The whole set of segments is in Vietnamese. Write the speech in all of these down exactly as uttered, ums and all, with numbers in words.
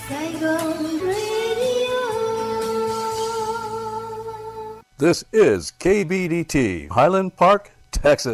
Saigon Radio. This is K B D T, Highland Park, Texas.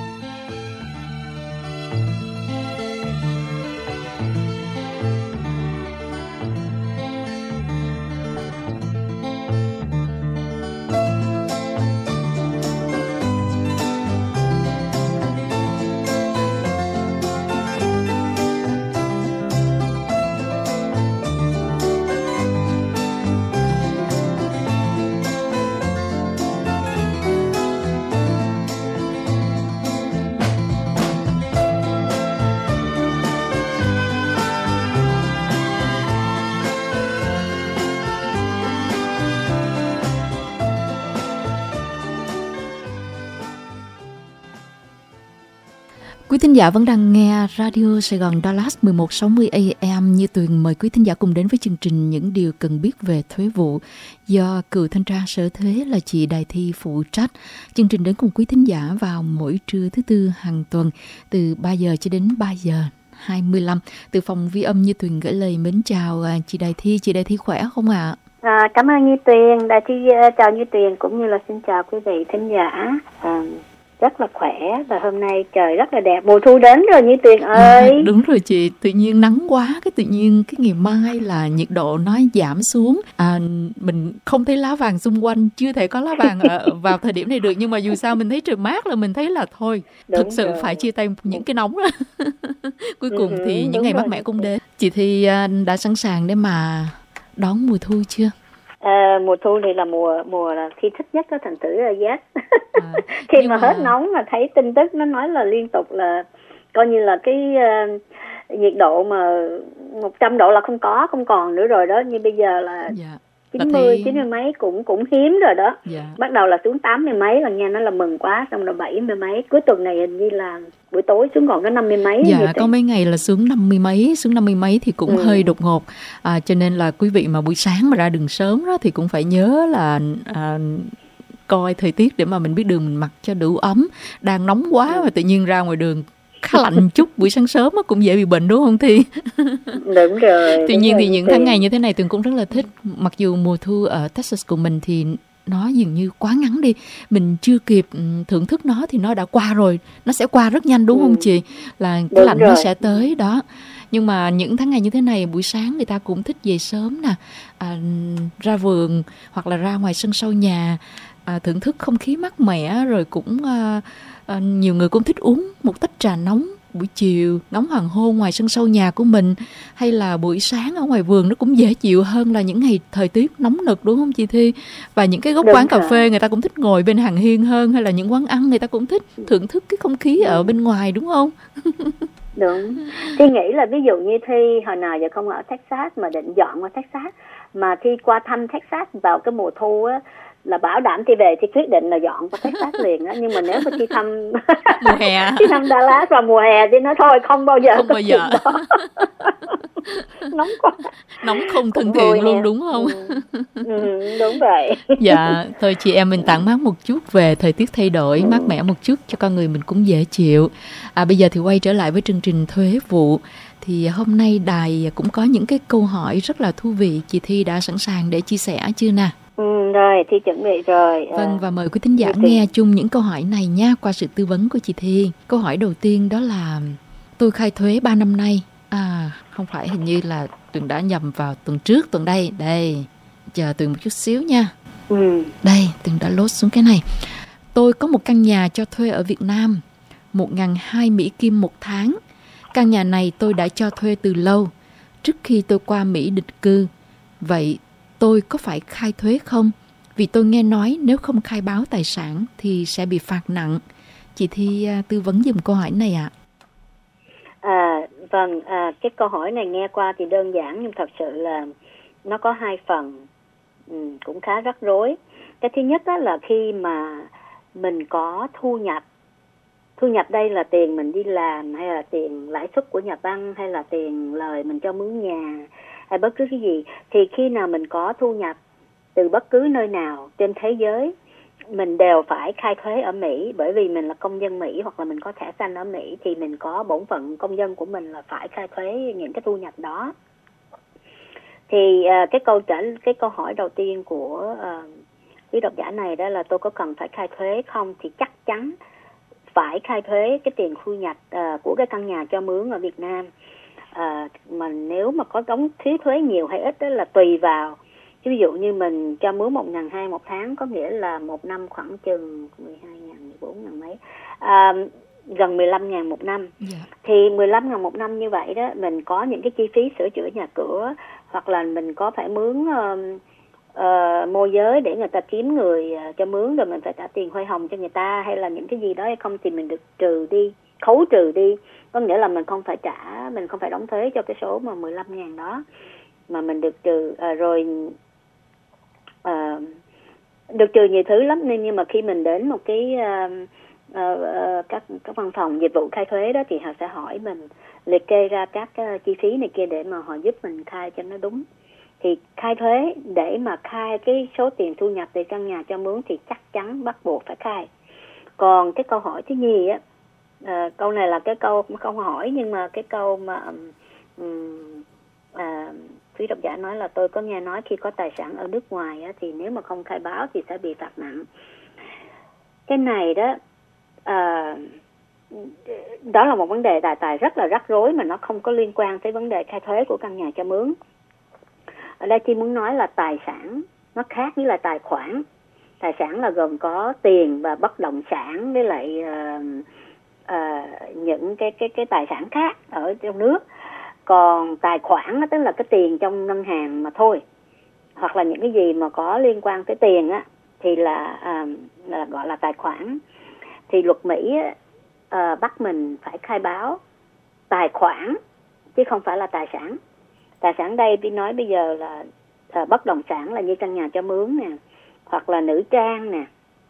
Quý thính giả vẫn đang nghe Radio Sài Gòn Dallas mười một sáu mươi A M. Như Tuyền mời quý thính giả cùng đến với chương trình Những Điều Cần Biết Về Thuế Vụ do cựu thanh tra Sở Thuế là chị Đài Thi phụ trách. Chương trình đến cùng quý thính giả vào mỗi trưa thứ tư hàng tuần từ ba giờ cho đến ba giờ hai mươi lăm. Từ phòng vi âm Như Tuyền gửi lời mến chào chị Đài Thi. Chị Đài Thi khỏe không ạ? À? À, cảm ơn Như Tuyền. Đài Thi chào Như Tuyền cũng như là xin chào quý vị thính giả. À, rất là khỏe và hôm nay trời rất là đẹp, mùa thu đến rồi Như Tuyền ơi. À, đúng rồi chị, tự nhiên nắng quá, cái tự nhiên cái ngày mai là nhiệt độ nó giảm xuống, à, mình không thấy lá vàng xung quanh, chưa thể có lá vàng ở, vào thời điểm này được, nhưng mà dù sao mình thấy trời mát là mình thấy là thôi, đúng thực sự rồi. Phải chia tay những cái nóng đó. Cuối cùng ừ, thì những ngày mát mẻ cũng đến. Chị thì đã sẵn sàng để mà đón mùa thu chưa? À, mùa thu thì là mùa mùa là khi thích nhất đó thành thử là giác. À, khi mà, mà hết nóng mà thấy tin tức nó nói là liên tục là coi như là cái uh, nhiệt độ mà một trăm độ là không có không còn nữa rồi đó, như bây giờ là dạ. chín mươi, chín mươi mấy cũng cũng hiếm rồi đó. Dạ. Bắt đầu là xuống tám mươi mấy là nghe nó là mừng quá, xong rồi bảy mươi mấy. Cuối tuần này hình như là buổi tối xuống còn có năm mươi mấy. Dạ, có mấy ngày là xuống năm mươi mấy, xuống năm mươi mấy thì cũng ừ. hơi đột ngột. À, cho nên là quý vị mà buổi sáng mà ra đường sớm đó thì cũng phải nhớ là à, coi thời tiết để mà mình biết đường mình mặc cho đủ ấm. Đang nóng quá ừ. mà tự nhiên ra ngoài đường khá lạnh chút buổi sáng sớm cũng dễ bị bệnh đúng không Thi? Đúng rồi. Tuy đúng nhiên rồi, thì những tháng ngày như thế này Tường cũng rất là thích. Mặc dù mùa thu ở Texas của mình thì nó dường như quá ngắn đi, mình chưa kịp thưởng thức nó thì nó đã qua rồi, nó sẽ qua rất nhanh đúng ừ. không chị? Là cái đúng lạnh rồi. Nó sẽ tới đó. Nhưng mà những tháng ngày như thế này buổi sáng người ta cũng thích về sớm nè, à, ra vườn hoặc là ra ngoài sân sau nhà, à, thưởng thức không khí mát mẻ, rồi cũng à, à, nhiều người cũng thích uống một tách trà nóng buổi chiều ngắm hoàng hôn ngoài sân sau nhà của mình, hay là buổi sáng ở ngoài vườn nó cũng dễ chịu hơn là những ngày thời tiết nóng nực đúng không chị Thi? Và những cái góc đúng quán rồi. Cà phê người ta cũng thích ngồi bên hàng hiên hơn, hay là những quán ăn người ta cũng thích thưởng thức cái không khí đúng. Ở bên ngoài đúng không? Đúng. Thi nghĩ là ví dụ như Thi hồi nào giờ không ở Texas mà định dọn qua Texas, mà Thi qua thăm Texas vào cái mùa thu á, là bảo đảm Thi về thì quyết định là dọn qua Texas liền á. Nhưng mà nếu mà Thi thăm mùa hè Thi thăm Dallas vào mùa hè thì nói thôi không bao giờ không bao giờ nóng quá, nóng không thân thiện luôn đúng không? Ừ. Ừ, đúng vậy. Dạ thôi chị em mình tản mát một chút về thời tiết thay đổi, ừ. mát mẻ một chút cho con người mình cũng dễ chịu. À, bây giờ thì quay trở lại với chương trình thuế vụ. Thì hôm nay đài cũng có những cái câu hỏi rất là thú vị, chị Thi đã sẵn sàng để chia sẻ chưa nè? Ừ, rồi, Thi chuẩn bị rồi. Vâng, và mời quý thính giả nghe chung những câu hỏi này nha, qua sự tư vấn của chị Thi. Câu hỏi đầu tiên đó là: tôi khai thuế ba năm nay. À, không phải, hình như là Tường đã nhầm vào tuần trước, tuần đây. Đây, chờ Tường một chút xíu nha. Ừ. Đây, Tường đã lốt xuống cái này. Tôi có một căn nhà cho thuê ở Việt Nam, một nghìn hai trăm Mỹ Kim một tháng. Căn nhà này tôi đã cho thuê từ lâu, trước khi tôi qua Mỹ định cư. Vậy tôi có phải khai thuế không? Vì tôi nghe nói nếu không khai báo tài sản thì sẽ bị phạt nặng. Chị Thi tư vấn giùm câu hỏi này ạ. À? À, vâng, à, cái câu hỏi này nghe qua thì đơn giản, nhưng thật sự là nó có hai phần, ừ, cũng khá rắc rối. Cái thứ nhất đó là khi mà mình có thu nhập, thu nhập đây là tiền mình đi làm, hay là tiền lãi suất của nhà băng, hay là tiền lời mình cho mướn nhà, hay bất cứ cái gì, thì khi nào mình có thu nhập từ bất cứ nơi nào trên thế giới, mình đều phải khai thuế ở Mỹ. Bởi vì mình là công dân Mỹ hoặc là mình có thẻ xanh ở Mỹ thì mình có bổn phận công dân của mình là phải khai thuế những cái thu nhập đó. Thì uh, cái câu trả cái câu hỏi đầu tiên của uh, quý độc giả này đó là tôi có cần phải khai thuế không, thì chắc chắn phải khai thuế cái tiền thu nhập uh, của cái căn nhà cho mướn ở Việt Nam. Uh, mà nếu mà có đóng phí thuế nhiều hay ít đó là tùy vào. Ví dụ như mình cho mướn một ngàn hai một tháng, có nghĩa là một năm khoảng chừng mười hai ngàn, mười bốn ngàn mấy, à, gần mười lăm ngàn một năm. Yeah. Thì mười lăm ngàn một năm như vậy đó, mình có những cái chi phí sửa chữa nhà cửa, hoặc là mình có phải mướn uh, uh, môi giới để người ta kiếm người uh, cho mướn, rồi mình phải trả tiền hoa hồng cho người ta, hay là những cái gì đó hay không, thì mình được trừ đi, khấu trừ đi. Có nghĩa là mình không phải trả, mình không phải đóng thuế cho cái số mà mười lăm ngàn đó, mà mình được trừ uh, rồi uh, được trừ nhiều thứ lắm. Nên nhưng mà khi mình đến một cái uh, uh, uh, các các văn phòng dịch vụ khai thuế đó, thì họ sẽ hỏi mình liệt kê ra các uh, chi phí này kia để mà họ giúp mình khai cho nó đúng. Thì khai thuế để mà khai cái số tiền thu nhập từ căn nhà cho mướn thì chắc chắn bắt buộc phải khai. Còn cái câu hỏi thứ nhì á, uh, câu này là cái câu câu hỏi, nhưng mà cái câu mà um, uh, quý độc giả nói là tôi có nghe nói khi có tài sản ở nước ngoài á, thì nếu mà không khai báo thì sẽ bị phạt nặng. Cái này đó, uh, đó là một vấn đề tài tài rất là rắc rối, mà nó không có liên quan tới vấn đề khai thuế của căn nhà cho mướn. Ở đây chị muốn nói là tài sản nó khác với là tài khoản. Tài sản là gồm có tiền và bất động sản với lại uh, uh, những cái cái cái tài sản khác ở trong nước. Còn tài khoản đó, tức là cái tiền trong ngân hàng mà thôi, hoặc là những cái gì mà có liên quan tới tiền á, thì là, uh, là gọi là tài khoản. Thì luật Mỹ uh, bắt mình phải khai báo tài khoản chứ không phải là tài sản. Tài sản đây tôi nói bây giờ là uh, bất động sản là như căn nhà cho mướn nè, hoặc là nữ trang nè,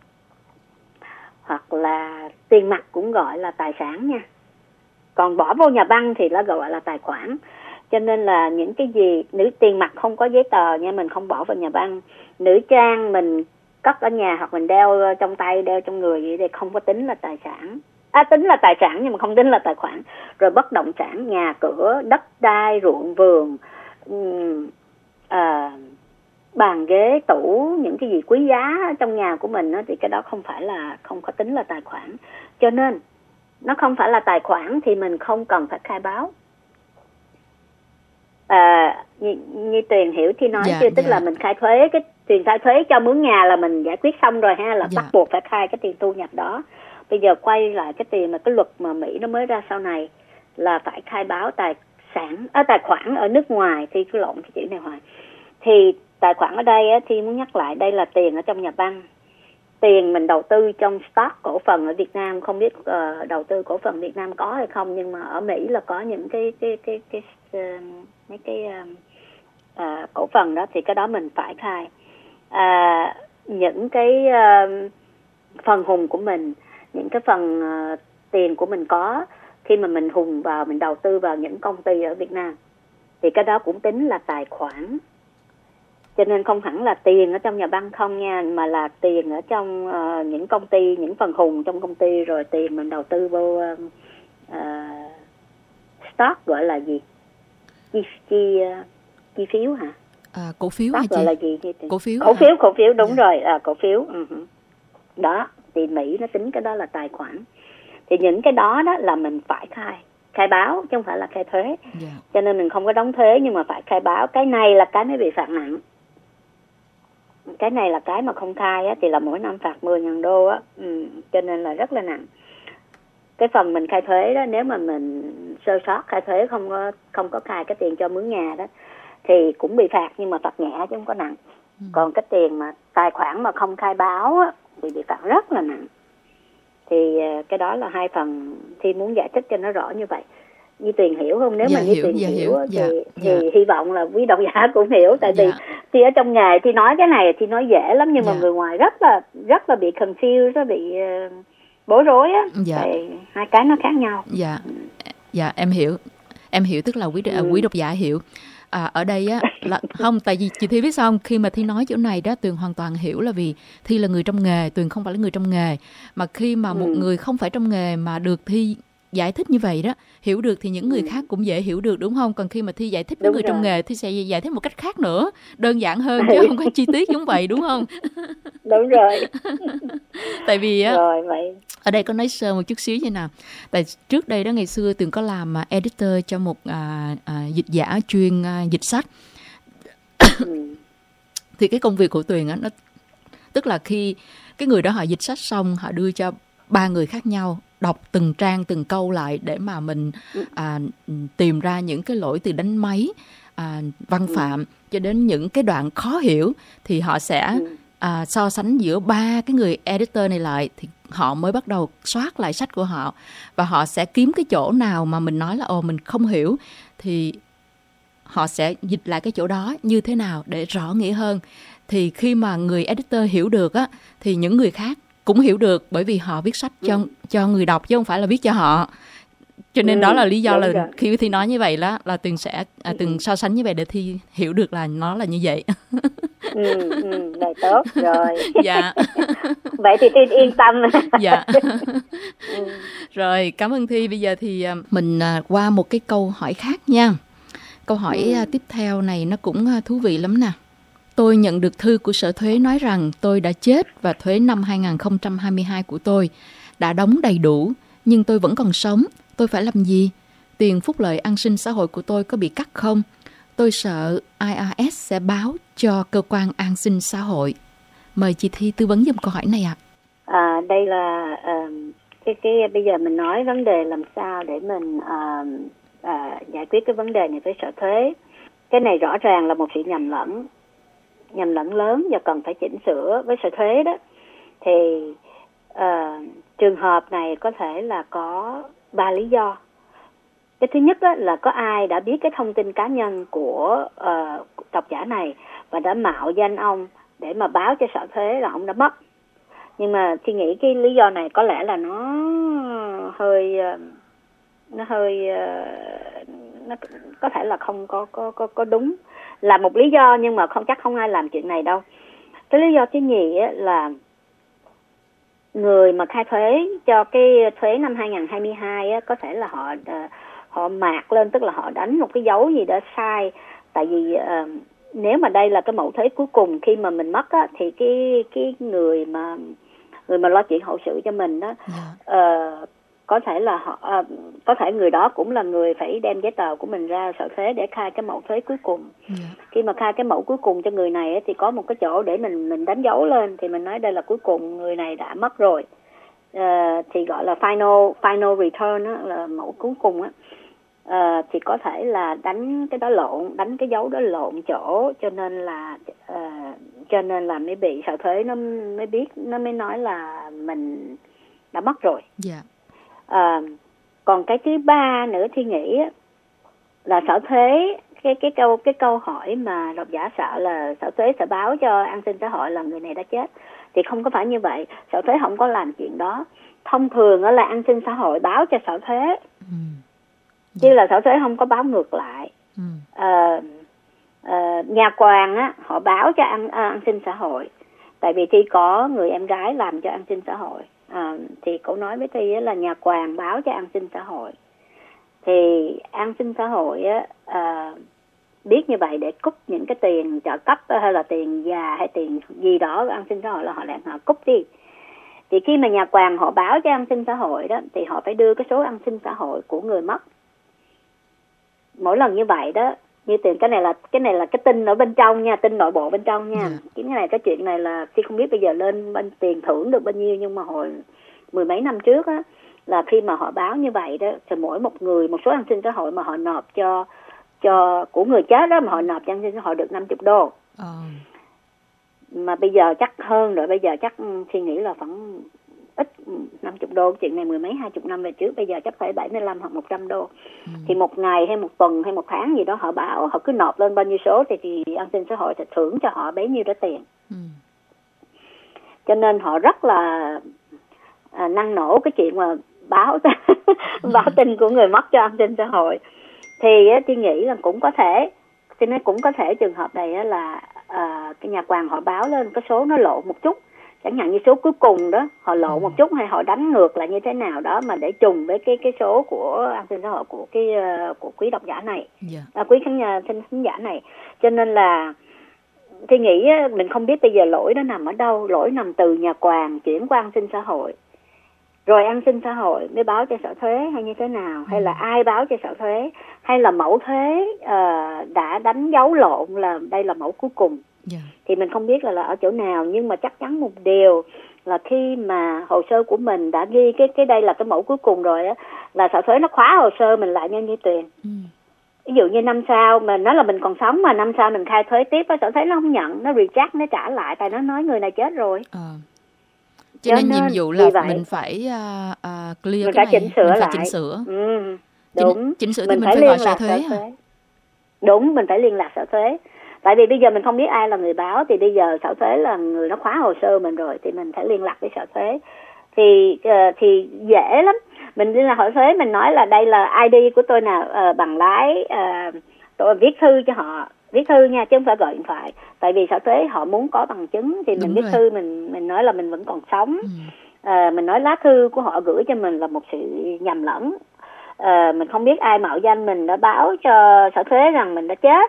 hoặc là tiền mặt cũng gọi là tài sản nha. Còn bỏ vô nhà băng thì nó gọi là tài khoản. Cho nên là những cái gì nữ tiền mặt không có giấy tờ nha, mình không bỏ vào nhà băng. Nữ trang mình cất ở nhà hoặc mình đeo trong tay, đeo trong người vậy thì không có tính là tài sản. À, tính là tài sản nhưng mà không tính là tài khoản. Rồi bất động sản, nhà cửa, đất đai, ruộng vườn, um, à, bàn ghế, tủ, những cái gì quý giá trong nhà của mình đó, thì cái đó không phải là không có tính là tài khoản. Cho nên nó không phải là tài khoản thì mình không cần phải khai báo. À, như, như Tuyền hiểu thì nói dạ, chưa, tức dạ. là mình khai thuế, cái tiền khai thuế cho mướn nhà là mình giải quyết xong rồi ha, là dạ. bắt buộc phải khai cái tiền thu nhập đó. Bây giờ quay lại cái tiền mà cái luật mà Mỹ nó mới ra sau này là phải khai báo tài sản, à, tài khoản ở nước ngoài, thì cứ lộn cái chữ này hoài. Thì tài khoản ở đây á, thì muốn nhắc lại đây là tiền ở trong nhà băng. Tiền mình đầu tư trong stock cổ phần ở Việt Nam, không biết uh, đầu tư cổ phần Việt Nam có hay không, nhưng mà ở Mỹ là có những cái cái cái cái, cái uh, mấy cái uh, uh, cổ phần đó, thì cái đó mình phải khai. Uh, những cái uh, phần hùng của mình, những cái phần uh, tiền của mình có khi mà mình hùng vào, mình đầu tư vào những công ty ở Việt Nam, thì cái đó cũng tính là tài khoản. Cho nên không hẳn là tiền ở trong nhà băng không nha, mà là tiền ở trong uh, những công ty, những phần hùng trong công ty, rồi tiền mình đầu tư vô uh, uh, stock gọi là gì? Chi, chi, uh, chi phiếu hả? À, cổ phiếu stock hả chị? Gọi là gì? Cổ phiếu. Cổ hả? phiếu, cổ phiếu đúng yeah. rồi, à, cổ phiếu. Uh-huh. Đó, thì Mỹ nó tính cái đó là tài khoản. Thì những cái đó đó là mình phải khai. Khai báo chứ không phải là khai thuế. Yeah. Cho nên mình không có đóng thuế nhưng mà phải khai báo. Cái này là cái mới bị phạt nặng. Cái này là cái mà không khai á, thì là mỗi năm phạt mười nghìn đô á. Ừ, cho nên là rất là nặng. Cái phần mình khai thuế đó, nếu mà mình sơ sót khai thuế, không có không có khai cái tiền cho mướn nhà đó, thì cũng bị phạt nhưng mà phạt nhẹ chứ không có nặng. Ừ. Còn cái tiền mà tài khoản mà không khai báo á, thì bị phạt rất là nặng. Thì cái đó là hai phần Thi muốn giải thích cho nó rõ như vậy. Như Tuyền hiểu không? Nếu dạ, mà như hiểu, Tuyền dạ, hiểu, hiểu thì, dạ, thì dạ. hy vọng là quý độc giả cũng hiểu. Tại dạ. vì thì ở trong nghề thì nói cái này thì nói dễ lắm, nhưng dạ. mà người ngoài rất là rất là bị confused, rất bị uh, bối rối á. Dạ. Tại hai cái nó khác nhau. Dạ, dạ em hiểu, em hiểu tức là quý ừ. quý độc giả hiểu. À, ở đây á là không, tại vì chị Thi biết sao không? Khi mà Thi nói chỗ này đó, Tuyền hoàn toàn hiểu là vì Thi là người trong nghề, Tuyền không phải là người trong nghề. Mà khi mà ừ. một người không phải trong nghề mà được Thi giải thích như vậy đó, hiểu được thì những người khác cũng dễ hiểu được, đúng không? Còn khi mà Thi giải thích với Đúng người rồi. trong nghề thì sẽ giải thích một cách khác nữa, đơn giản hơn chứ không có chi tiết giống vậy, đúng không? Đúng rồi. Tại vì á, Rồi vậy. ở đây có nói sơ một chút xíu như nào. Tại trước đây đó, ngày xưa Tuyền có làm uh, editor cho một uh, uh, dịch giả chuyên uh, dịch sách. Ừ. Thì cái công việc của Tuyền á, nó tức là khi cái người đó họ dịch sách xong, họ đưa cho ba người khác nhau đọc từng trang từng câu lại để mà mình à, tìm ra những cái lỗi từ đánh máy, à, văn phạm cho đến những cái đoạn khó hiểu, thì họ sẽ à, so sánh giữa ba cái người editor này lại, thì họ mới bắt đầu soát lại sách của họ, và họ sẽ kiếm cái chỗ nào mà mình nói là ồ mình không hiểu, thì họ sẽ dịch lại cái chỗ đó như thế nào để rõ nghĩa hơn. Thì khi mà người editor hiểu được á, thì những người khác cũng hiểu được, bởi vì họ viết sách cho ừ. cho người đọc chứ không phải là viết cho họ. Cho nên ừ, đó là lý do là rồi. Khi Thi nói như vậy đó là Tuyền sẽ à, Tuyền ừ. so sánh như vậy để Thi hiểu được là nó là như vậy. Ừ, ừ, này tốt rồi. Dạ. Vậy thì Tuyền yên tâm. Dạ. Ừ. Rồi, cảm ơn Thi. Bây giờ thì mình qua một cái câu hỏi khác nha. Câu hỏi ừ. tiếp theo này nó cũng thú vị lắm nè. Tôi nhận được thư của Sở Thuế nói rằng tôi đã chết và thuế năm hai không hai hai của tôi đã đóng đầy đủ, nhưng tôi vẫn còn sống. Tôi phải làm gì? Tiền phúc lợi an sinh xã hội của tôi có bị cắt không? Tôi sợ i rờ ét sẽ báo cho cơ quan an sinh xã hội. Mời chị Thi tư vấn giùm câu hỏi này ạ. À. À, đây là uh, cái cái bây giờ mình nói vấn đề làm sao để mình uh, uh, giải quyết cái vấn đề này với Sở Thuế. Cái này rõ ràng là một sự nhầm lẫn. nhầm lẫn lớn và cần phải chỉnh sửa với Sở Thuế đó. Thì uh, trường hợp này có thể là có ba lý do. Cái thứ nhất đó là có ai đã biết cái thông tin cá nhân của uh, độc giả này và đã mạo danh ông để mà báo cho Sở Thuế là ông đã mất. Nhưng mà tôi nghĩ cái lý do này có lẽ là nó hơi uh, nó hơi uh, nó có thể là không có có có có đúng, là một lý do, nhưng mà không chắc không ai làm chuyện này đâu. Cái lý do thứ nhì á, là người mà khai thuế cho cái thuế năm hai không hai hai á, có thể là họ họ mạc lên, tức là họ đánh một cái dấu gì đó sai. Tại vì uh, nếu mà đây là cái mẫu thuế cuối cùng khi mà mình mất á, thì cái cái người mà người mà lo chuyện hậu sự cho mình đó, yeah. uh, có thể là họ uh, có thể người đó cũng là người phải đem giấy tờ của mình ra Sở Thuế để khai cái mẫu thuế cuối cùng. Yeah. Khi mà khai cái mẫu cuối cùng cho người này ấy, thì có một cái chỗ để mình mình đánh dấu lên, thì mình nói đây là cuối cùng, người này đã mất rồi. Uh, thì gọi là final final return đó, là mẫu cuối cùng á. Uh, thì có thể là đánh cái đó lộn, đánh cái dấu đó lộn chỗ, cho nên là uh, cho nên là mới bị Sở Thuế nó mới biết, nó mới nói là mình đã mất rồi. Yeah. À, còn cái thứ ba nữa thì nghĩ là Sở Thuế, cái cái câu cái câu hỏi mà độc giả sợ là Sở Thuế sẽ báo cho an sinh xã hội là người này đã chết, thì không có phải như vậy. Sở Thuế không có làm chuyện đó. Thông thường là an sinh xã hội báo cho Sở Thuế, ừ. chứ là Sở Thuế không có báo ngược lại. ừ. à, à, nhà quan á, họ báo cho an, an sinh xã hội, tại vì Thi có người em gái làm cho an sinh xã hội. À, thì cậu nói với Thi là nhà quan báo cho an sinh xã hội, thì an sinh xã hội á, à, biết như vậy để cúp những cái tiền trợ cấp hay là tiền già hay tiền gì đó an sinh xã hội là họ lại họ cúp đi. Thì khi mà nhà quan họ báo cho an sinh xã hội đó, thì họ phải đưa cái số an sinh xã hội của người mất. Mỗi lần như vậy đó, như tiền cái này là cái này là cái tin ở bên trong nha, tin nội bộ bên trong nha. Yeah. Cái này cái chuyện này là Thi không biết bây giờ lên bên tiền thưởng được bao nhiêu, nhưng mà hồi mười mấy năm trước á, là khi mà họ báo như vậy đó, thì mỗi một người một số an sinh xã hội mà họ nộp cho cho của người chết đó, mà họ nộp cho an sinh xã hội được năm mươi đô. Oh. Mà bây giờ chắc hơn rồi, bây giờ chắc Thi nghĩ là khoảng ít năm mươi đô, chuyện này mười mấy hai chục năm về trước, bây giờ chắc phải bảy mươi lăm hoặc một trăm đô. Ừ. Thì một ngày hay một tuần hay một tháng gì đó họ báo, họ cứ nộp lên bao nhiêu số thì, thì an sinh xã hội sẽ thưởng cho họ bấy nhiêu đó tiền. Ừ. Cho nên họ rất là à, năng nổ cái chuyện mà báo báo tin của người mất cho an sinh xã hội. Thì á, Thi nghĩ là cũng có thể, thì nó cũng có thể trường hợp này á, là à, cái nhà quan họ báo lên cái số nó lộ một chút, chẳng hạn như số cuối cùng đó họ lộ một chút hay họ đánh ngược lại như thế nào đó mà để trùng với cái cái số của an sinh xã hội của cái của quý độc giả này, Dạ. à, quý khán giả khán khán giả này. Cho nên là thì nghĩ á, mình không biết bây giờ lỗi nó nằm ở đâu. Lỗi nằm từ nhà quản chuyển qua an sinh xã hội, rồi an sinh xã hội mới báo cho sở thuế hay như thế nào, hay là ai báo cho sở thuế, hay là mẫu thuế uh, đã đánh dấu lộn là đây là mẫu cuối cùng. Dạ. Thì mình không biết là, là ở chỗ nào, nhưng mà chắc chắn một điều là khi mà hồ sơ của mình đã ghi cái cái đây là cái mẫu cuối cùng rồi á, là sở thuế nó khóa hồ sơ mình lại nha Như Tuyền. Ừ. Ví dụ như năm sau mà nói là mình còn sống mà năm sau mình khai thuế tiếp á, sở thuế nó không nhận, nó reject, nó trả lại, tại nó nói người này chết rồi. À. Cho, Cho nên nhiệm vụ là mình phải uh, uh, clear mình cái phải này, chỉnh sửa mình phải lại. chỉnh sửa. Ừ, đúng. Chỉnh, chỉnh sửa thì mình, mình phải, phải liên gọi sở lạc thuế, sở thuế. À? Đúng, mình phải liên lạc sở thuế. Tại vì bây giờ mình không biết ai là người báo, thì bây giờ sở thuế là người nó khóa hồ sơ mình rồi, thì mình phải liên lạc với sở thuế. Thì uh, thì dễ lắm. Mình liên lạc sở thuế, mình nói là đây là i đê của tôi nào, uh, bằng lái, uh, tôi viết thư cho họ, viết thư nha, chứ không phải gọi điện thoại. Tại vì sở thuế họ muốn có bằng chứng, thì mình Đúng viết rồi. thư, mình mình nói là mình vẫn còn sống. Ừ. À, mình nói lá thư của họ gửi cho mình là một sự nhầm lẫn. À, mình không biết ai mạo danh mình đã báo cho sở thuế rằng mình đã chết.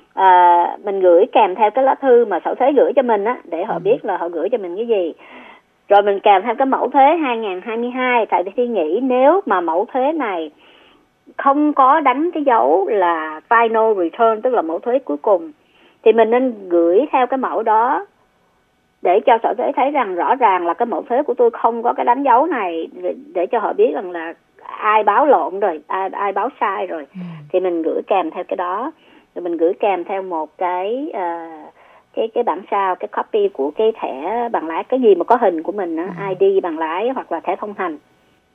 À, mình gửi kèm theo cái lá thư mà sở thuế gửi cho mình á, để họ Ừ. biết là họ gửi cho mình cái gì. Rồi mình kèm theo cái mẫu thuế hai không hai hai. Tại vì khi nghĩ nếu mà mẫu thuế này không có đánh cái dấu là final return, tức là mẫu thuế cuối cùng, thì mình nên gửi theo cái mẫu đó để cho sở thuế thấy rằng rõ ràng là cái mẫu thuế của tôi không có cái đánh dấu này, để, để cho họ biết rằng là ai báo lộn rồi, ai, ai báo sai rồi. Ừ. Thì mình gửi kèm theo cái đó, rồi mình gửi kèm theo một cái uh, cái cái bản sao, cái copy của cái thẻ bằng lái, cái gì mà có hình của mình đó, Ừ. i đê bằng lái hoặc là thẻ thông hành.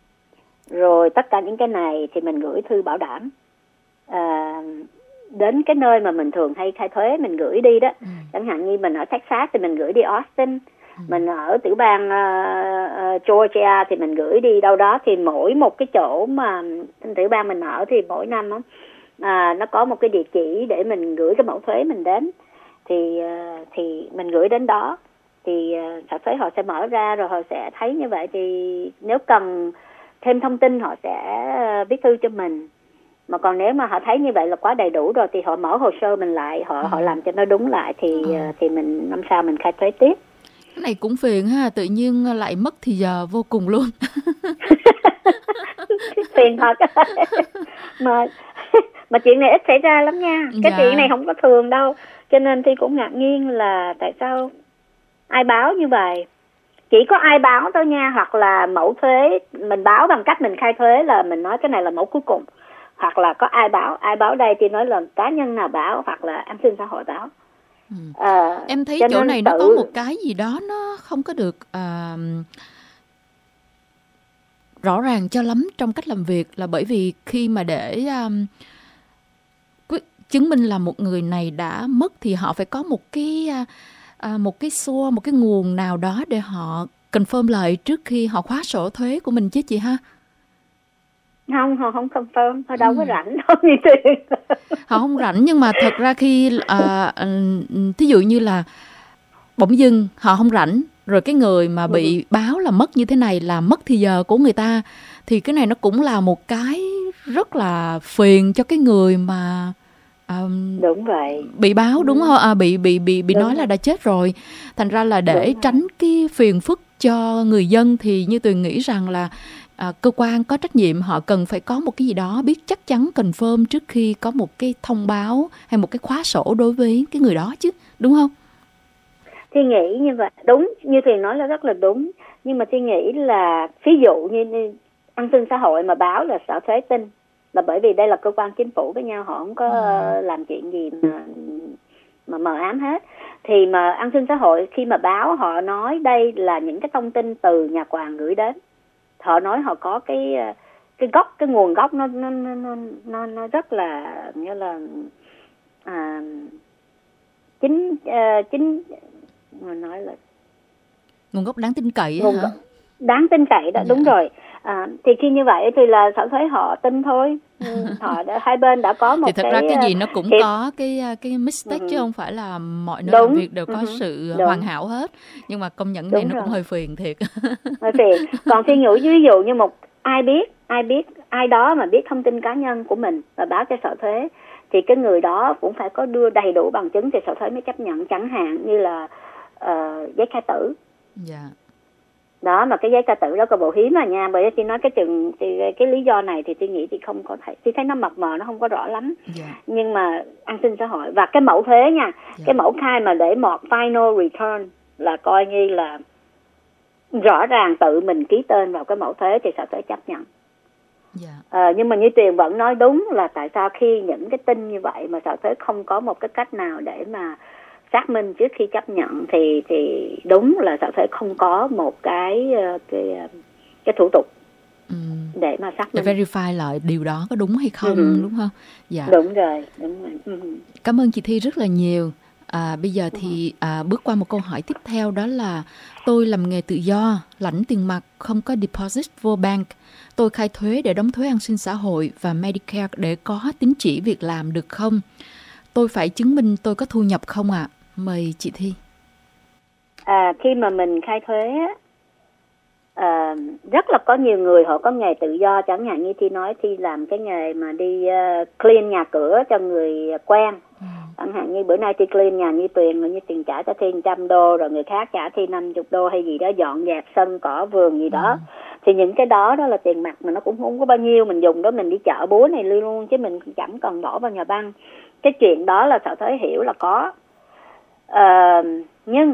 Rồi tất cả những cái này thì mình gửi thư bảo đảm uh, đến cái nơi mà mình thường hay khai thuế mình gửi đi đó. Ừ. Chẳng hạn như mình ở Texas thì mình gửi đi Austin, Ừ. mình ở tiểu bang uh, uh, Georgia thì mình gửi đi đâu đó. Thì mỗi một cái chỗ mà tiểu bang mình ở thì mỗi năm đó, à, nó có một cái địa chỉ để mình gửi cái mẫu thuế mình đến. Thì uh, thì mình gửi đến đó thì uh, sở thuế họ sẽ mở ra, rồi họ sẽ thấy như vậy. Thì nếu cần thêm thông tin họ sẽ uh, viết thư cho mình. Mà còn nếu mà họ thấy như vậy là quá đầy đủ rồi thì họ mở hồ sơ mình lại, họ Ừ. họ làm cho nó đúng lại thì Ừ. uh, thì mình năm sau mình khai thuế tiếp. Cái này cũng phiền ha, tự nhiên lại mất thì giờ vô cùng luôn. Phiền thật. mà mà chuyện này ít xảy ra lắm nha. Cái Dạ. chuyện này không có thường đâu. Cho nên Thi cũng ngạc nhiên là tại sao ai báo như vậy. Chỉ có ai báo thôi nha, hoặc là mẫu thuế mình báo bằng cách mình khai thuế là mình nói cái này là mẫu cuối cùng, hoặc là có ai báo. Ai báo đây thì nói là cá nhân nào báo, hoặc là an sinh xã hội báo. Ừ. À, Em thấy cho chỗ nên này nó tự- có một cái gì đó nó không có được à, rõ ràng cho lắm trong cách làm việc, là bởi vì khi mà để um, quyết, chứng minh là một người này đã mất thì họ phải có một cái à, một cái source, một cái nguồn nào đó để họ confirm lại trước khi họ khóa sổ thuế của mình chứ chị ha. Không, họ không confirm, họ đâu Ừ. có rảnh đâu như tiền. Họ không rảnh, nhưng mà thật ra khi à, thí dụ như là bỗng dưng họ không rảnh, rồi cái người mà bị báo là mất như thế này là mất thì giờ của người ta, thì cái này nó cũng là một cái rất là phiền cho cái người mà um, Đúng vậy. bị báo, đúng không? À, bị bị bị bị Đúng nói rồi. là đã chết rồi. Thành ra là để Đúng rồi. tránh cái phiền phức cho người dân thì như Tuyền nghĩ rằng là à, cơ quan có trách nhiệm họ cần phải có một cái gì đó biết chắc chắn confirm trước khi có một cái thông báo hay một cái khóa sổ đối với cái người đó chứ, đúng không? Thi nghĩ như vậy, đúng, như Thuyền nói là rất là đúng. Nhưng mà Thi nghĩ là ví dụ như, như an sinh xã hội mà báo là sở thuế tin, là bởi vì đây là cơ quan chính phủ với nhau, họ không có Ừ. làm chuyện gì mà mà mờ ám hết. Thì mà an sinh xã hội khi mà báo, họ nói đây là những cái thông tin từ nhà quản gửi đến. Họ nói họ có cái cái gốc, cái nguồn gốc nó nó nó nó nó rất là như là à, chính uh, chính mà nói là Nguồn gốc đáng tin cậy nguồn hả? gốc đáng tin cậy đó. Dạ. Đúng rồi. À, thì khi như vậy thì là sở thuế họ tin thôi. họ đã, hai bên đã có một thì thật cái, ra cái gì nó cũng hiệp... có cái cái mistake ừ. chứ không phải là mọi nơi đúng. làm việc đều có ừ. sự Đúng. hoàn hảo hết, nhưng mà công nhận này Đúng nó rồi. cũng hơi phiền thiệt. Hơi phiền. Còn khi nhủ ví dụ như một ai biết ai biết ai đó mà biết thông tin cá nhân của mình và báo cho sở thuế, thì cái người đó cũng phải có đưa đầy đủ bằng chứng thì sở thuế mới chấp nhận, chẳng hạn như là uh, giấy khai tử. Dạ. Đó, mà cái giấy khai tử đó có bộ hiếm mà nha, bởi vì tôi nói cái chừng thì cái lý do này thì tôi nghĩ thì không có thể, tôi thấy nó mập mờ, nó không có rõ lắm. Yeah. Nhưng mà an sinh xã hội và cái mẫu thuế nha, yeah. cái mẫu khai mà để một final return là coi như là rõ ràng tự mình ký tên vào cái mẫu thuế thì sở thuế chấp nhận. Yeah. À, nhưng mà như Tuyền vẫn nói đúng là tại sao khi những cái tin như vậy mà sở thuế không có một cái cách nào để mà xác minh trước khi chấp nhận thì thì đúng là sở thuế không có một cái cái cái thủ tục ừ. để mà xác minh, để verify lại điều đó có đúng hay không, ừ. đúng không? Dạ. Đúng rồi, đúng rồi. Ừ. Cảm ơn chị Thi rất là nhiều. À, bây giờ thì à, bước qua một câu hỏi tiếp theo, đó là tôi làm nghề tự do, lãnh tiền mặt, không có deposit vô bank. Tôi khai thuế để đóng thuế an sinh xã hội và Medicare để có tín chỉ việc làm được không? Tôi phải chứng minh tôi có thu nhập không ạ? À? Mời chị Thi. À, khi mà mình khai thuế, à, rất là có nhiều người họ có nghề tự do, chẳng hạn như Thi nói Thi làm cái nghề mà đi uh, clean nhà cửa cho người quen. Ừ. Chẳng hạn như bữa nay Thi clean nhà như Tuyền, như Tuyền trả cho Thi một trăm đô, rồi người khác trả Thi năm mươi đô hay gì đó, dọn dẹp sân cỏ vườn gì đó. Ừ. Thì những cái đó đó là tiền mặt mà nó cũng không có bao nhiêu, mình dùng đó mình đi chợ búa này luôn, chứ mình chẳng cần bỏ vào nhà băng. Cái chuyện đó là sở thuế hiểu là có. Uh, nhưng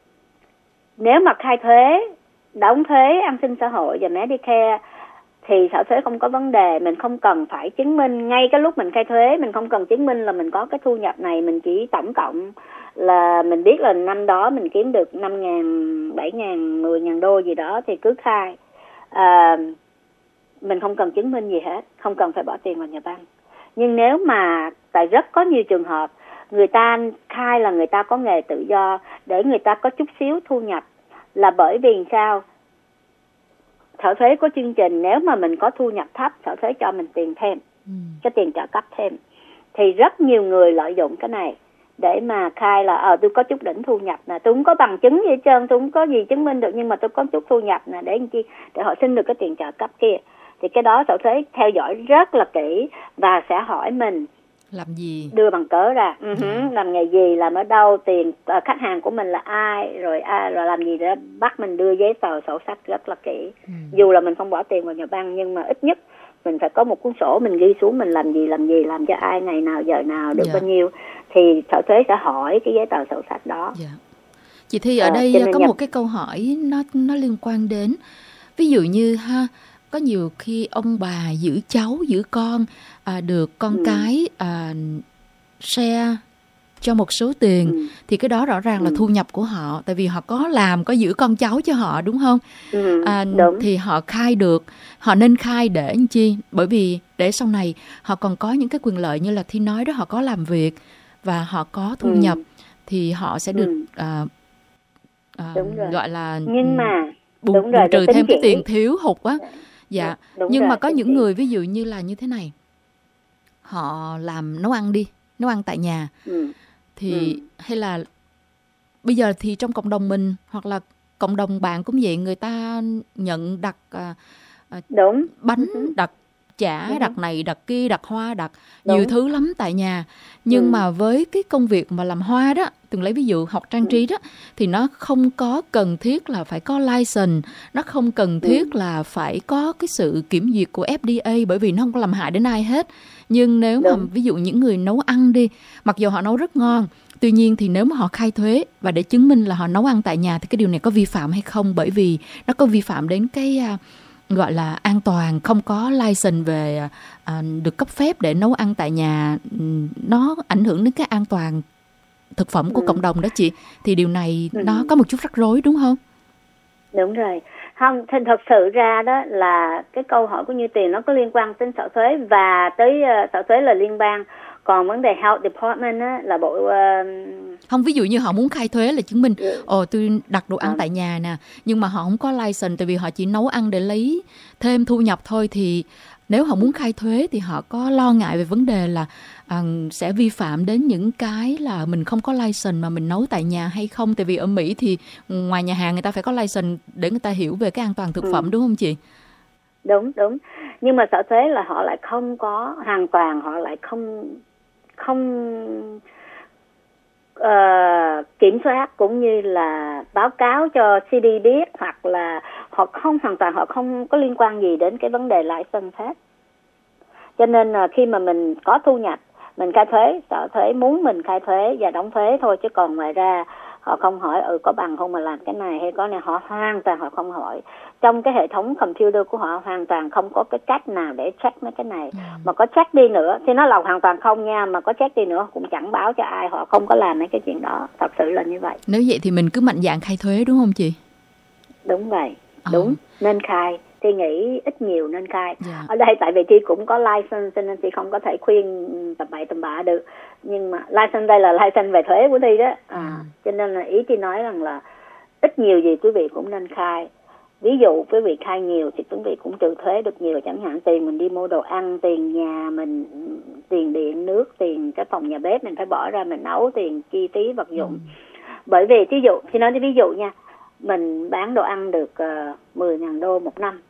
nếu mà khai thuế, đóng thuế an sinh xã hội và Medicare thì sở thuế không có vấn đề, mình không cần phải chứng minh ngay cái lúc mình khai thuế, mình không cần chứng minh là mình có cái thu nhập này, mình chỉ tổng cộng là mình biết là năm đó mình kiếm được năm ngàn, bảy ngàn, mười ngàn đô gì đó thì cứ khai. Uh, mình không cần chứng minh gì hết, không cần phải bỏ tiền vào nhà băng. Nhưng nếu mà tại rất có nhiều trường hợp người ta khai là người ta có nghề tự do để người ta có chút xíu thu nhập, là bởi vì sao? Sở thuế có chương trình nếu mà mình có thu nhập thấp, sở thuế cho mình tiền thêm, ừ. cái tiền trợ cấp thêm. Thì rất nhiều người lợi dụng cái này để mà khai là ờ tôi có chút đỉnh thu nhập nè, tôi không có bằng chứng gì hết trơn, tôi không có gì chứng minh được, nhưng mà tôi có chút thu nhập nè, để làm chi? Để họ xin được cái tiền trợ cấp kia. Thì cái đó sở thuế theo dõi rất là kỹ và sẽ hỏi mình làm gì, đưa bằng cớ ra, uh-huh. ừ. làm nghề gì, làm ở đâu, tiền uh, khách hàng của mình là ai, rồi ai, rồi làm gì đó, bắt mình đưa giấy tờ sổ sách rất là kỹ. ừ. Dù là mình không bỏ tiền vào nhà băng, nhưng mà ít nhất mình phải có một cuốn sổ mình ghi xuống mình làm gì làm gì, làm cho ai, ngày nào, giờ nào, được yeah. bao nhiêu, thì sở thuế sẽ hỏi cái giấy tờ sổ sách đó. yeah. Chị Thi, ở đây uh, có nhập... một cái câu hỏi nó nó liên quan đến, ví dụ như ha, có nhiều khi ông bà giữ cháu, giữ con, à, được con ừ. cái à, share cho một số tiền, ừ. thì cái đó rõ ràng ừ. là thu nhập của họ, tại vì họ có làm, có giữ con cháu cho họ, đúng không? Ừ, à, đúng. Thì họ khai được, họ nên khai để làm chi? Bởi vì để sau này họ còn có những cái quyền lợi như là Thi nói đó, họ có làm việc và họ có thu ừ. nhập, thì họ sẽ được ừ. à, à, gọi là nhưng mà bù, đúng bù rồi, trừ thêm chị. cái tiền thiếu hụt á. Dạ, đúng nhưng rồi, mà có những chị. người ví dụ như là như thế này, họ làm nấu ăn đi, nấu ăn tại nhà, ừ. thì ừ. hay là bây giờ thì trong cộng đồng mình hoặc là cộng đồng bạn cũng vậy, người ta nhận đặt à, à, đúng. bánh, ừ. đặt chả, ừ. đặt này, đặt kia, đặt hoa, đặt đúng. nhiều thứ lắm tại nhà. Nhưng ừ. mà với cái công việc mà làm hoa đó, từng lấy ví dụ học trang trí đó, thì nó không có cần thiết là phải có license, nó không cần thiết ừ. là phải có cái sự kiểm duyệt của ép đê a, bởi vì nó không có làm hại đến ai hết. Nhưng nếu đúng. mà ví dụ những người nấu ăn đi, mặc dù họ nấu rất ngon, tuy nhiên thì nếu mà họ khai thuế và để chứng minh là họ nấu ăn tại nhà thì cái điều này có vi phạm hay không? Bởi vì nó có vi phạm đến cái uh, gọi là an toàn, không có license về uh, được cấp phép để nấu ăn tại nhà, nó ảnh hưởng đến cái an toàn thực phẩm của ừ. cộng đồng đó chị. Thì điều này ừ. nó có một chút rắc rối đúng không? Đúng rồi. Không, thì thật sự ra đó là cái câu hỏi của Như Tiền nó có liên quan đến sở thuế và tới uh, sở thuế là liên bang. Còn vấn đề Health Department á, là bộ uh, không, ví dụ như họ muốn khai thuế là chứng minh yeah. ồ tôi đặt đồ ăn à. tại nhà nè, nhưng mà họ không có license tại vì họ chỉ nấu ăn để lấy thêm thu nhập thôi, thì nếu họ muốn khai thuế thì họ có lo ngại về vấn đề là à, sẽ vi phạm đến những cái là mình không có license mà mình nấu tại nhà hay không? Tại vì ở Mỹ thì ngoài nhà hàng người ta phải có license để người ta hiểu về cái an toàn thực ừ. phẩm, đúng không chị? Đúng, đúng. Nhưng mà sở thuế là họ lại không có hoàn toàn, họ lại không không uh, kiểm soát cũng như là báo cáo cho xê đê biết, hoặc là họ không hoàn toàn, họ không có liên quan gì đến cái vấn đề license hết. Cho nên là khi mà mình có thu nhập, mình khai thuế, sở thuế muốn mình khai thuế và đóng thuế thôi, chứ còn ngoài ra họ không hỏi ừ có bằng không mà làm cái này hay có này, họ hoàn toàn họ không hỏi. Trong cái hệ thống computer của họ hoàn toàn không có cái cách nào để check mấy cái này. Ừ. Mà có check đi nữa thì nó là hoàn toàn không nha, mà có check đi nữa cũng chẳng báo cho ai, họ không có làm mấy cái chuyện đó, thật sự là như vậy. Nếu vậy thì mình cứ mạnh dạn khai thuế, đúng không chị? Đúng vậy, ừ. đúng, nên khai. Thì nghĩ ít nhiều nên khai. Yeah. Ở đây tại vì Thi cũng có license cho nên Thi không có thể khuyên tầm bậy tầm bạ được. Nhưng mà license đây là license về thuế của Thi đó. À, mm. Cho nên là ý Thi nói rằng là ít nhiều gì quý vị cũng nên khai. Ví dụ quý vị khai nhiều thì quý vị cũng trừ thuế được nhiều. Chẳng hạn tiền mình đi mua đồ ăn, tiền nhà mình, tiền điện, nước, tiền cái phòng nhà bếp mình phải bỏ ra mình nấu, tiền chi phí vật dụng. Mm. Bởi vì ví dụ, Thi nói ví dụ nha, mình bán đồ ăn được uh, mười nghìn đô một năm.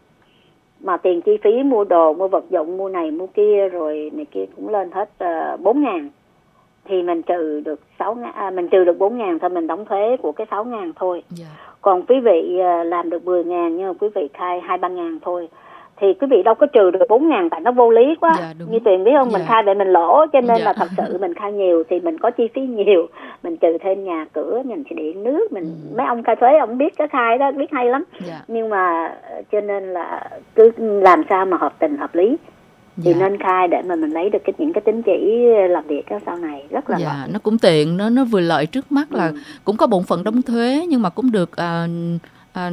Mà tiền chi phí mua đồ, mua vật dụng, mua này, mua kia, rồi này kia cũng lên hết uh, bốn ngàn. Thì mình trừ được sáu ngàn, à, mình trừ được bốn ngàn thôi, mình đóng thuế của cái sáu ngàn thôi. Yeah. Còn quý vị uh, làm được mười ngàn nhưng mà quý vị khai hai ba ngàn thôi. Thì quý vị đâu có trừ được bốn ngàn, tại nó vô lý quá. Yeah, như Tuyền biết không, yeah. Mình khai vậy mình lỗ, cho nên yeah. là thật sự mình khai nhiều thì mình có chi phí nhiều. Mình trừ thêm nhà cửa, mình chỉ điện nước, mình mm. mấy ông khai thuế ông biết cái khai đó, biết hay lắm. Yeah. Nhưng mà cho nên là cứ làm sao mà hợp tình hợp lý thì dạ. nên khai để mà mình lấy được cái những cái tín chỉ làm việc đó sau này rất là dạ, lợi. Nó cũng tiện, nó nó vừa lợi trước mắt là ừ. cũng có bổn phận đóng thuế nhưng mà cũng được uh, uh,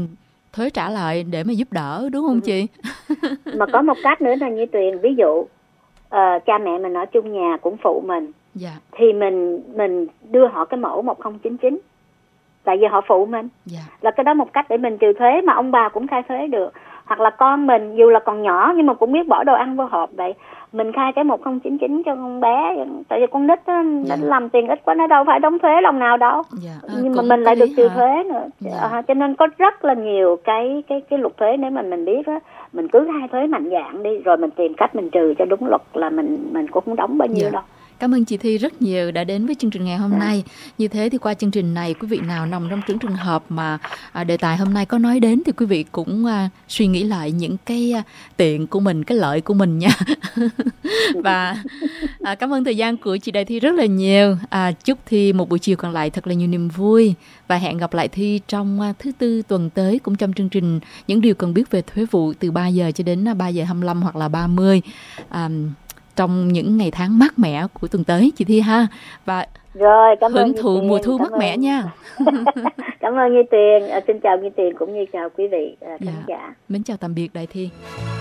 thuế trả lại để mà giúp đỡ, đúng không ừ. chị? Mà có một cách nữa là như Tuyền, ví dụ uh, cha mẹ mình ở chung nhà cũng phụ mình, dạ. thì mình mình đưa họ cái mẫu một không chín chín, tại vì họ phụ mình, dạ. là cái đó một cách để mình trừ thuế mà ông bà cũng khai thuế được. Hoặc là con mình dù là còn nhỏ nhưng mà cũng biết bỏ đồ ăn vô hộp vậy, mình khai cái một không chín chín cho con bé, tại vì con nít á, nó yeah. làm tiền ít quá, nó đâu phải đóng thuế lòng nào đâu, yeah. à, nhưng mà mình lại được trừ thuế nữa, yeah. à, cho nên có rất là nhiều cái cái cái luật thuế nếu mà mình biết á, mình cứ khai thuế mạnh dạn đi, rồi mình tìm cách mình trừ cho đúng luật là mình mình cũng không đóng bao nhiêu yeah. đâu. Cảm ơn chị Thi rất nhiều đã đến với chương trình ngày hôm à. nay. Như thế thì qua chương trình này, quý vị nào nằm trong những trường hợp mà à, đề tài hôm nay có nói đến thì quý vị cũng à, suy nghĩ lại những cái à, tiện của mình, cái lợi của mình nha. Và à, cảm ơn thời gian của chị Đại Thi rất là nhiều. À, chúc Thi một buổi chiều còn lại thật là nhiều niềm vui. Và hẹn gặp lại Thi trong à, thứ tư tuần tới cũng trong chương trình Những Điều Cần Biết Về Thuế Vụ từ ba giờ cho đến ba giờ hai mươi lăm hoặc là ba mươi. À, trong những ngày tháng mát mẻ của tuần tới chị Thi ha. Và rồi, cảm hưởng thụ mùa thu mát mẻ nha. Cảm ơn Như Tuyền, à, xin chào Như Tuyền cũng như chào quý vị à, khán dạ. giả. Mến chào tạm biệt Đại Thi.